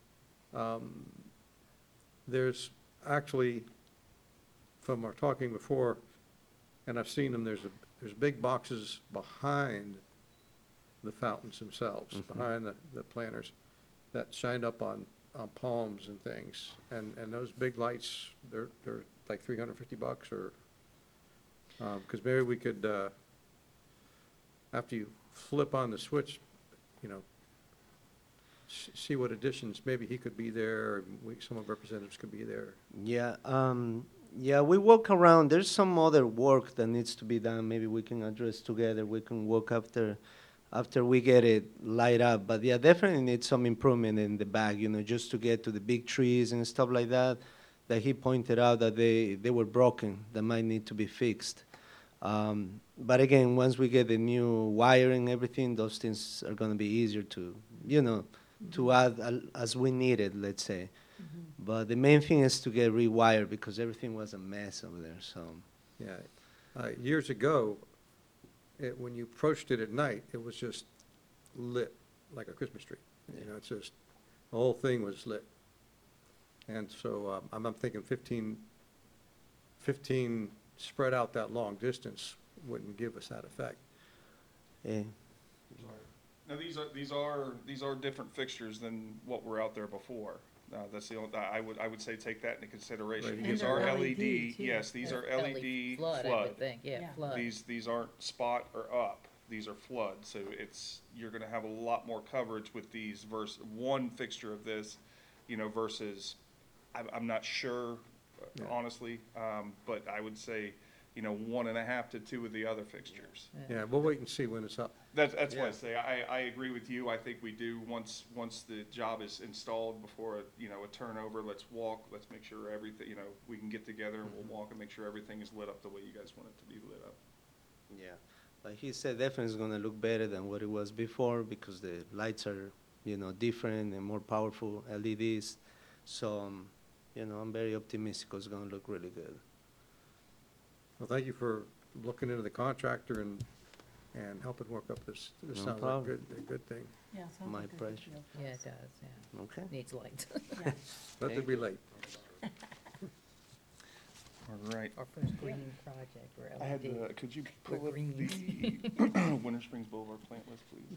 there's actually, from our talking before, and I've seen them, there's big boxes behind the fountains themselves, behind the planters, that shine up on palms and things. And those big lights, they're like $350 or, because maybe we could, after you flip on the switch, you know, see what additions, maybe he could be there, or some of our representatives could be there. Yeah, yeah, we walk around. There's some other work that needs to be done. Maybe we can address together. We can walk after we get it light up. But yeah, definitely need some improvement in the back, you know, just to get to the big trees and stuff like that, that he pointed out that they were broken, that might need to be fixed. But again, once we get the new wire and everything, those things are gonna be easier to, you know, to add as we need it, let's say. But the main thing is to get rewired because everything was a mess over there, so. Yeah, years ago, when you approached it at night, it was just lit like a Christmas tree. You know, it's just, the whole thing was lit. And so I'm thinking 15 spread out that long distance wouldn't give us that effect. Eh, Now, these are different fixtures than what were out there before. That's the only, I would say take that into consideration. Right. These And are they're LED, LED too. yes, these are That's LED Flood, I flood. would think, yeah, Yeah. flood. These aren't spot or up, these are flood, so you're gonna have a lot more coverage with these versus one fixture of this, you know, versus, I'm not sure, Yeah. honestly, but I would say, you know, 1.5 to 2 of the other fixtures. Yeah, we'll wait and see when it's up. That's why I Yeah. say, I agree with you, I think we do, once the job is installed before, a turnover, let's walk, let's make sure everything, we can get together and we'll walk and make sure everything is lit up the way you guys want it to be lit up. Yeah, like he said, definitely it's gonna look better than what it was before because the lights are, you know, different and more powerful LEDs. So, you know, I'm very optimistic it's gonna look really good. Well, thank you for looking into the contractor and helping work up this. This No sounds like problem. a good thing. Yeah, sounds My like a good pleasure. deal for Yeah, us. it does, yeah. Okay. Needs light. Yeah. Let there be late. All right. Our first green project, or I had, LED. could you We're pull up green. the Winter Springs Boulevard plant list, please?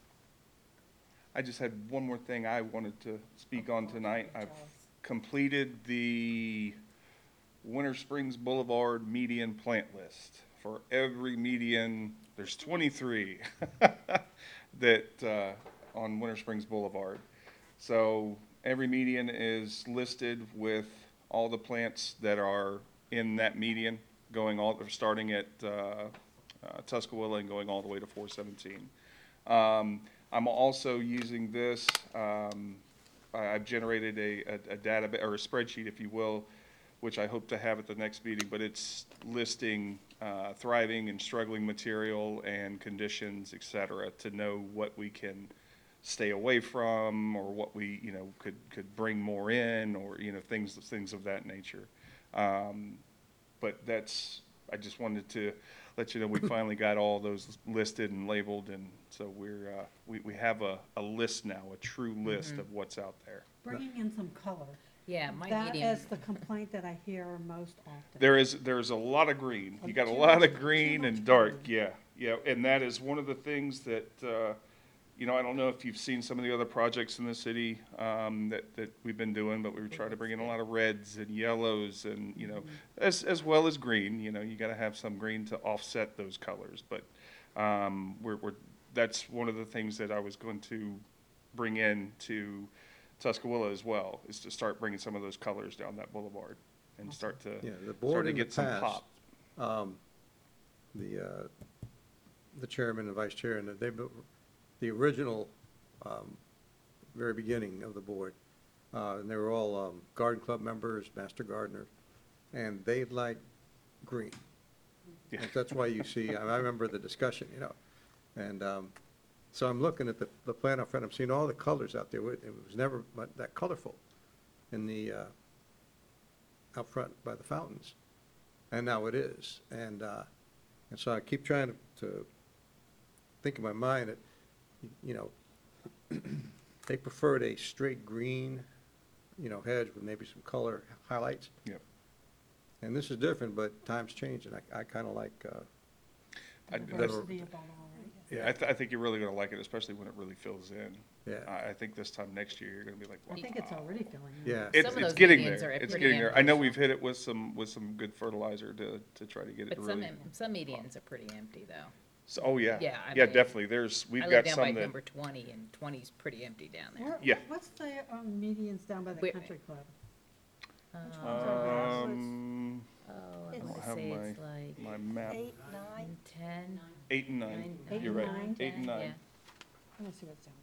I just had one more thing I wanted to speak on tonight. I've completed the Winter Springs Boulevard median plant list. For every median, there's 23 that, on Winter Springs Boulevard. So every median is listed with all the plants that are in that median, starting at Tuscaloosa and going all the way to 417. I'm also using this, I've generated a database, or a spreadsheet, if you will, which I hope to have at the next meeting, but it's listing thriving and struggling material and conditions, et cetera, to know what we can stay away from, or what we, could bring more in, or, things of that nature. But I just wanted to let you know, we finally got all those listed and labeled, and so we have a list now, a true list of what's out there. Bringing in some color. Yeah, my That median, is the complaint that I hear most often. There's a lot of green. You got a Too lot much- of green too and much dark, color. yeah, and that is one of the things that, I don't know if you've seen some of the other projects in the city, that we've been doing, but we try to bring in a lot of reds and yellows and, as well as green, you gotta have some green to offset those colors, but, that's one of the things that I was going to bring in to Tuscaloosa as well, is to start bringing some of those colors down that boulevard and start to Yeah, the board start to in the get some past, pop. the chairman and vice chair, and the original, very beginning of the board, and they were all garden club members, master gardener, and they liked green. Yeah. That's why you see, I remember the discussion, you know, and, so I'm looking at the plant out front, I'm seeing all the colors out there, it was never that colorful in the, out front by the fountains, and now it is, and so I keep trying to think in my mind that, you know, they preferred a straight green, you know, hedge with maybe some color highlights. Yep. And this is different, but times change, and I kind of like, Diversity of all, right? Yeah, I think you're really gonna like it, especially when it really fills in. Yeah. I think this time next year, you're gonna be like, wow. I think it's already filling in. yeah. It's, Some of it's those getting medians there, are it's pretty getting there. I know ambitious. we've hit it with some good fertilizer to try to get it But to some, really. some medians are pretty empty, though. So, oh, yeah. Yeah, I Yeah, mean, definitely. We've I got live down by some that, number 20, and 20's pretty empty down there. Where- Yeah. What's the medians down by the Wait- country club? um, Oh, I I don't want to have say it's my, like my map. 10. 8 and 9. 9, You're right. 9, 8 and 9. Yeah. Let me see what's down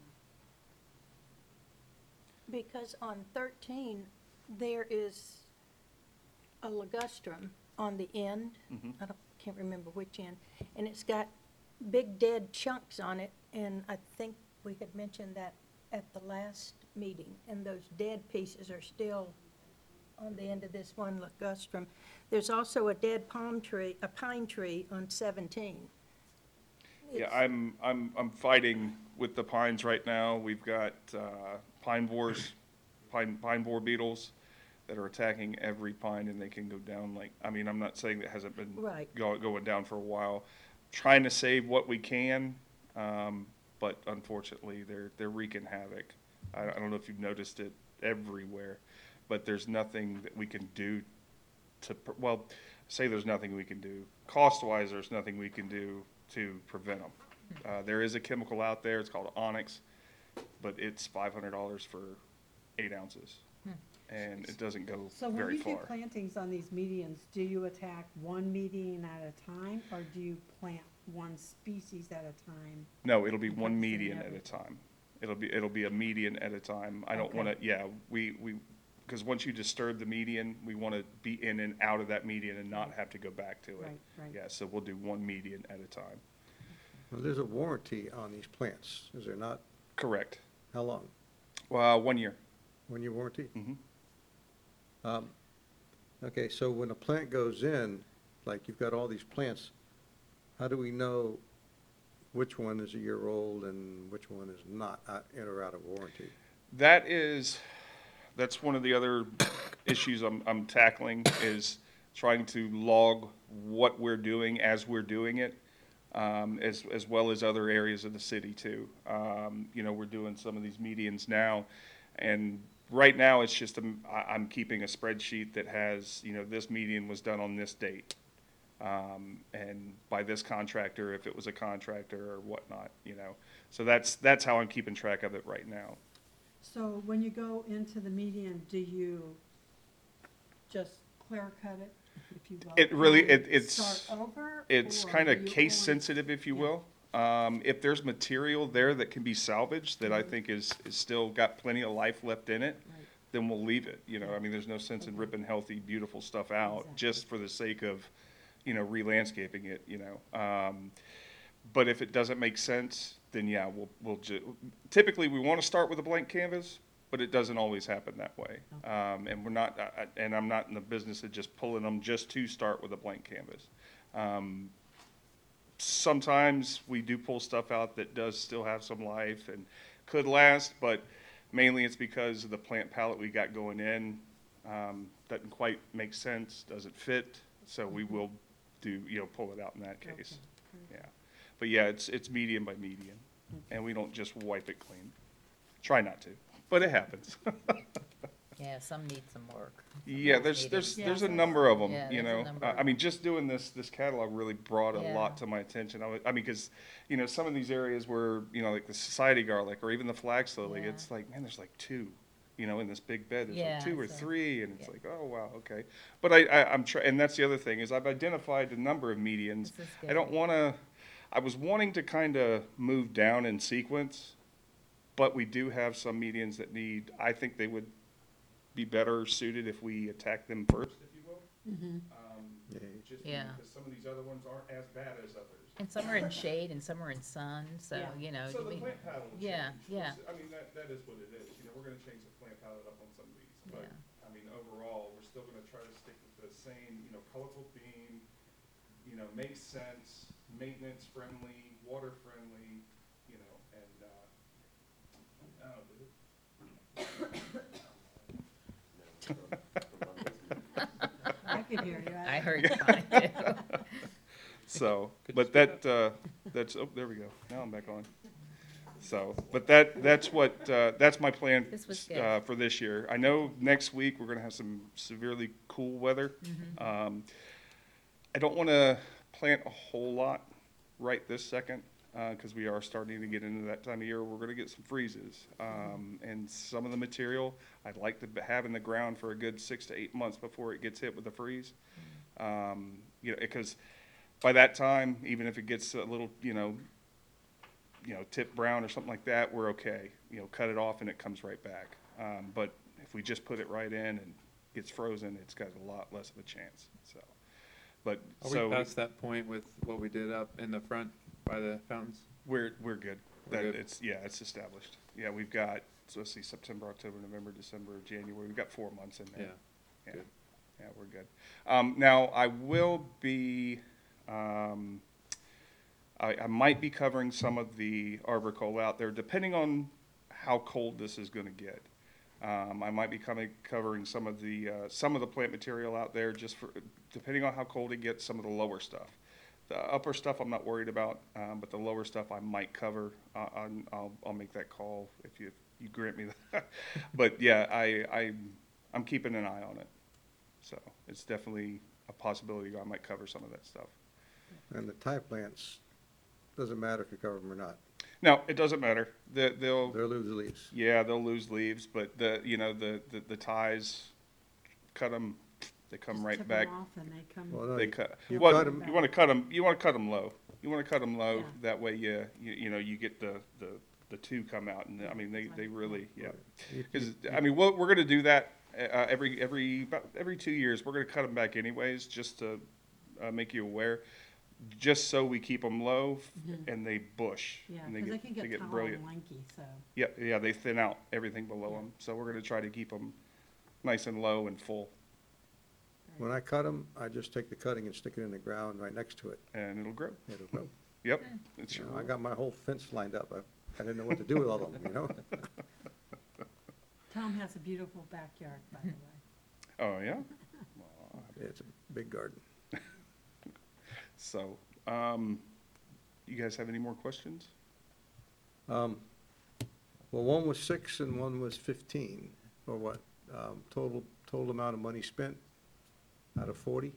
there. Because on 13, there is a ligustrum on the end. Mhm. Can't remember which end. And it's got big dead chunks on it, and I think we had mentioned that at the last meeting. And those dead pieces are still on the end of this one ligustrum. There's also a dead palm tree, a pine tree on 17. Yeah, It's- I'm fighting with the pines right now. We've got pine borers, pine borer beetles that are attacking every pine, and they can go down like, I mean, I'm not saying that hasn't been Right. going down for a while. Trying to save what we can, but unfortunately, they're wreaking havoc. I don't know if you've noticed it everywhere, but there's nothing that we can do well, say there's nothing we can do. Cost-wise, there's nothing we can do to prevent them. There is a chemical out there, it's called Onyx, but it's $500 for 8 ounces. And it doesn't go So when very you do far. plantings on these medians, do you attack one median at a time, or do you plant one species at a time? No, it'll be Okay, one so median never- at a time. It'll be a median at a time. I don't Okay. wanna, yeah, because once you disturb the median, we wanna be in and out of that median and not have to go back to it. Right, right. Yeah, so we'll do one median at a time. Well, there's a warranty on these plants, is there not? Correct. How long? 1 year. 1 year warranty? Mhm. Okay, so when a plant goes in, like you've got all these plants, how do we know which one is a year old and which one is not in or out of warranty? That's one of the other issues I'm tackling, is trying to log what we're doing as we're doing it, as well as other areas of the city too. You know, we're doing some of these medians now, and right now it's just, I'm keeping a spreadsheet that has, you know, this median was done on this date. And by this contractor, if it was a contractor or whatnot, you know. So that's how I'm keeping track of it right now. So when you go into the median, do you just clear cut it, if you will? It really, and it's Start over? It's or kind do of you case only- sensitive, if you will. If there's material there that can be salvaged, that I think is still got plenty of life left in it, Right. then we'll leave it, you know, I mean, there's no sense in ripping healthy, beautiful stuff out Exactly. just for the sake of, you know, re-landscaping it, you know. But if it doesn't make sense, then yeah, typically, we want to start with a blank canvas, but it doesn't always happen that way. And we're not, and I'm not in the business of just pulling them just to start with a blank canvas. Sometimes we do pull stuff out that does still have some life and could last, but mainly it's because of the plant palette we got going in, doesn't quite make sense, doesn't fit, so we will do, you know, pull it out in that case. Yeah, but yeah, it's median by median, and we don't just wipe it clean. Try not to, but it happens. Yeah, some need some work. Yeah, Some there's medians. a number of them, Yeah, you there's a know. number of I mean, just doing this catalog really brought a Yeah. lot to my attention. I mean, because, you know, some of these areas where, you know, like the society garlic or even the flax lily, Yeah. it's like, man, there's like 2, you know, in this big bed. There's Yeah, like 2 or so- 3, and it's yeah. like, oh, wow, okay. But I'm trying, and that's the other thing, is I've identified a number of medians. This is I don't good. want to, I was wanting to kind of move down in sequence, but we do have some medians that need, I think they would be better suited if we attack them first, if you will. Mhm. Yeah, just Yeah. because some of these other ones aren't as bad as others. And some are in shade and some are in sun, so, Yeah. you know. So the we- plant palette will Yeah, change. yeah. I mean, that is what it is, you know, we're gonna change the plant palette up on some of these, but, Yeah. I mean, overall, we're still gonna try to stick with the same, you know, colorful theme, you know, makes sense, maintenance friendly, water friendly, you know, and, oh, I could hear you. I heard you fine too. So, Could but you speak that's, oh, there we go, now I'm back on. So, but that's what, that's my plan, This was good. for this year. I know next week, we're gonna have some severely cool weather. Mm-hmm. I don't wanna plant a whole lot right this second, cause we are starting to get into that time of year, we're gonna get some freezes. And some of the material, I'd like to have in the ground for a good 6 to 8 months before it gets hit with the freeze. You know, because by that time, even if it gets a little, you know, tip brown or something like that, we're okay. You know, cut it off and it comes right back. But if we just put it right in and gets frozen, it's got a lot less of a chance, so. But, Are so, we past that point with what we did up in the front by the fountains? we're good. We're That, good. it's established. Yeah, we've got, so let's see, September, October, November, December, January, we've got 4 months in there. Yeah, good. Yeah, we're good. Now, I will be, I might be covering some of the arboricola out there, depending on how cold this is gonna get. I might be covering some of the plant material out there, just for, depending on how cold it gets, some of the lower stuff. The upper stuff I'm not worried about, but the lower stuff I might cover. I'll make that call if you grant me that. But yeah, I'm keeping an eye on it. So it's definitely a possibility I might cover some of that stuff. And the Thai plants, doesn't matter if you cover them or not. No, it doesn't matter. They'll lose leaves. Yeah, they'll lose leaves, but the ties, cut them, they come Just right tip 'em back. off and they come. Well, no, They you- cut. you Well, cut 'em- you want to cut them. You want to cut them low. You want to cut them low. Yeah. That way, you get the two come out, and I mean they really You- Because I mean we're going to do that about every 2 years. We're going to cut them back anyways, just to make you aware, just so we keep them low and they bush. Yeah, and because they can get tall brilliant. and lanky, so. Yeah, they thin out everything below them. So we're going to try to keep them nice and low and full, When I cut them, I just take the cutting and stick it in the ground right next to it. and it'll grow. It'll grow. Yep, it's You sure. know, I got my whole fence lined up. I didn't know what to do with all of them, you know? Tom has a beautiful backyard, by the way. Oh yeah. It's a big garden. So, you guys have any more questions? Well, one was 6 and one was 15, or what? Total amount of money spent out of 40?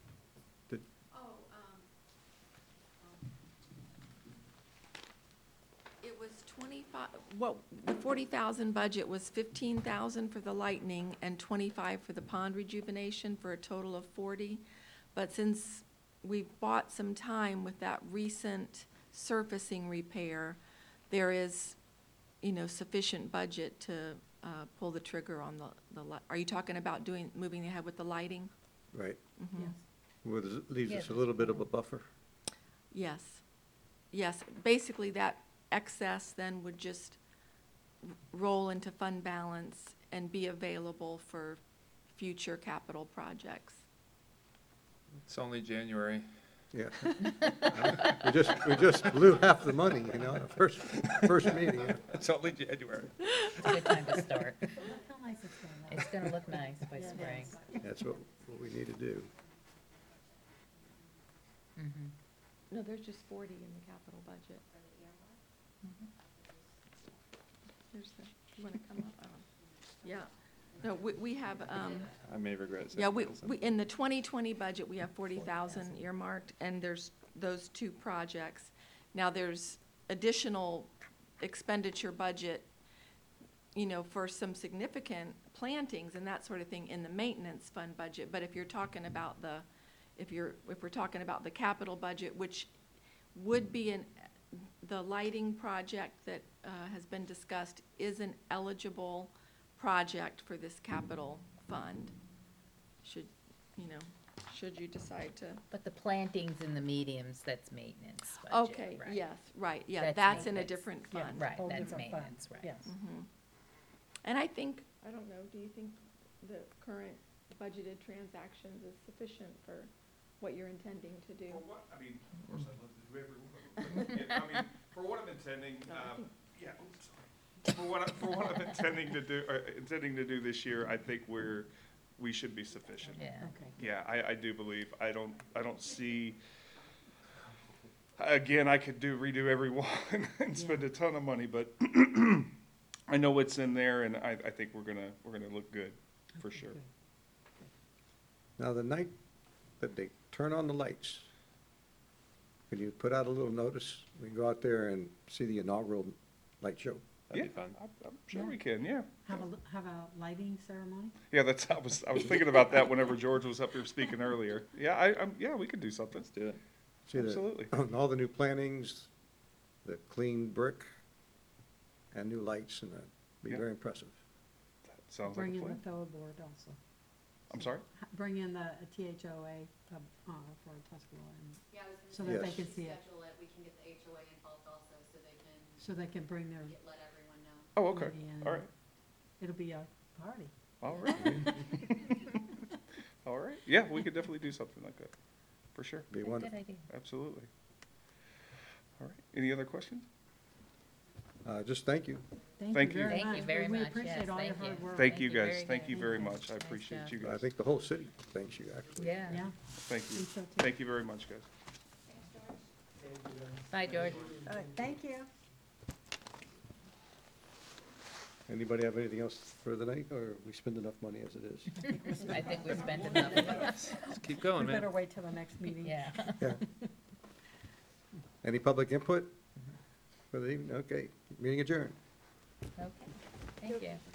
It was 25, the 40,000 budget was 15,000 for the lightning and 25 for the pond rejuvenation, for a total of 40. But since we've bought some time with that recent surfacing repair, there is, sufficient budget to pull the trigger on are you talking about moving ahead with the lighting? Right. Yes. Leaves us a Yeah. little bit of a buffer. Yes. Yes, basically that excess then would just roll into fund balance and be available for future capital projects. It's only January. Yeah. We just blew half the money, the first meeting. It's only January. It's a good time to start. Look how nice it's gonna look. It's gonna look nice by Yeah, it spring. is. That's what we need to do. Mhm. No, there's just 40 in the capital budget. There's the, you want to come up? Yeah. No, we have, I may regret saying yeah, that. in the 2020 budget, we have 40,000 earmarked, and there's those two projects. Now, there's additional expenditure budget, for some significant plantings and that sort of thing in the maintenance fund budget. But if you're talking about if we're talking about the capital budget, which would be the lighting project that has been discussed is an eligible project for this capital fund. Should should you decide to. But the plantings and the mediums, that's maintenance budget, Okay, right? yes, right, yeah, That's that's in a maintenance. different Yeah. fund. Right, Whole that's different fund. maintenance, right. Yes. And I think, I don't know, do you think the current budgeted transactions is sufficient for what you're intending to do? For what, I mean, of course, I'd love to do every one. I mean, for what I'm intending, yeah, oops, sorry. For what I'm intending to do this year, I think we should be sufficient. Yeah. Okay. Yeah, I do believe, I don't see, again, I could redo every one and spend a ton of money, but I know what's in there, and I think we're gonna look good, for sure. Now, the night that they turn on the lights, could you put out a little notice? We can go out there and see the inaugural light show. Yeah, That'd be fun. I'm sure we can, yeah. Have a lighting ceremony? Yeah, I was thinking about that whenever George was up here speaking earlier. Yeah, yeah, we could do something. Let's do it. See the- Absolutely. All the new plantings, the clean brick, and new lights, and that'd be Yeah. very impressive. Sounds like Bring a in the plan. THOA board also. I'm sorry? Bring in the THOA for Tuscarora, and Yeah, I was So gonna that say, they Yes. can see it. schedule it, we can get the HOA involved also, so they can so they can bring their, let everyone know. Oh, okay, Maybe, all right, it'll be a party. all right. All right, yeah, we could definitely do something like that, for sure, Be Good wonderful. idea. absolutely. All right, any other questions? Just thank you. Thank you. very Thank you much. very We much. appreciate Yes, all your thank you. hard work. Thank you, very guys, thank good. you very much, I Nice appreciate job. you I guys. think the whole city thanks you, actually. Yeah. Yeah. Thank you, We so too. thank you very much, guys. Bye, George. All right, thank you. Anybody have anything else for the night, or we spend enough money as it is? I think we spent enough. Let's keep going, We man. better wait till the next meeting. Yeah. Yeah. Any public input for the evening? Okay, meeting adjourned. Okay, thank you.